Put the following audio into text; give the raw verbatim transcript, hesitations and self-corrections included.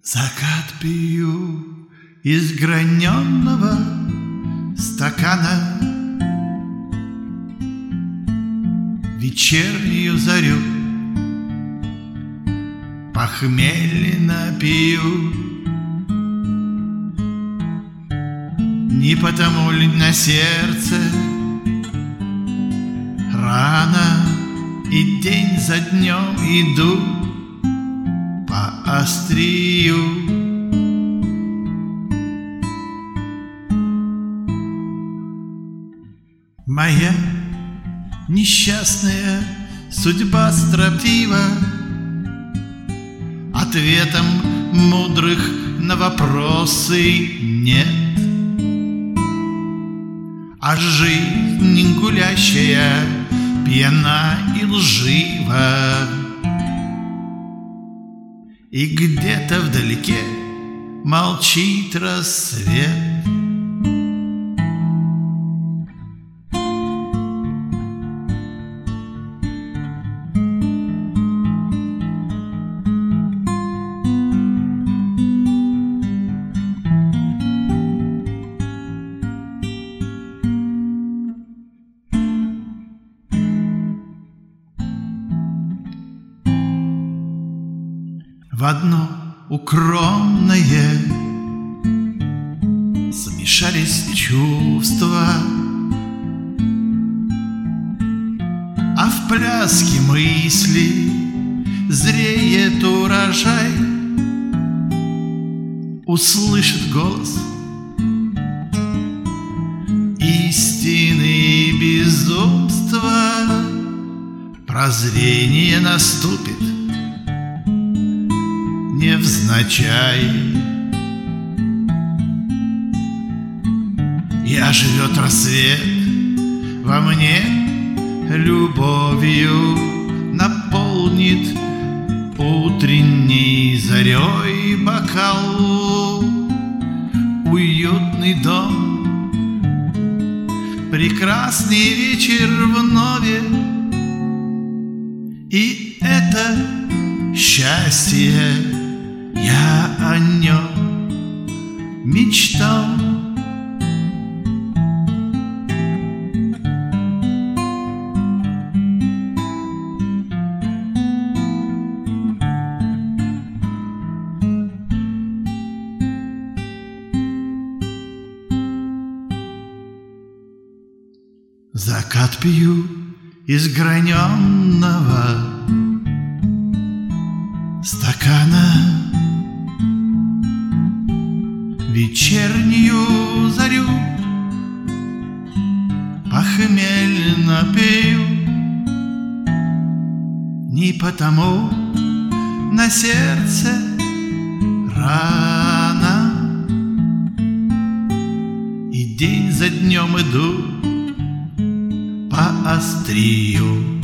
Закат пью из граненного стакана, вечернюю зарю похмельно пью. Не потому ли на сердце рано, и день за днем иду по острию. Моя несчастная судьба строптива, ответом мудрых на вопросы нет. А жизнь гулящая, пьяна и лжива, и где-то вдалеке молчит рассвет. В одно укромное смешались чувства, а в пляске мысли зреет урожай. Услышит голос истины и безумства, прозрение наступит невзначай, и оживет рассвет во мне, любовью наполнит утренней зарей бокал. Уютный дом, прекрасный вечер вновь, и это счастье. Я о нем мечтал. Закат пью из граненного стакана, вечернюю зарю похмельно пью. Не потому на сердце рано, и день за днем иду по острию.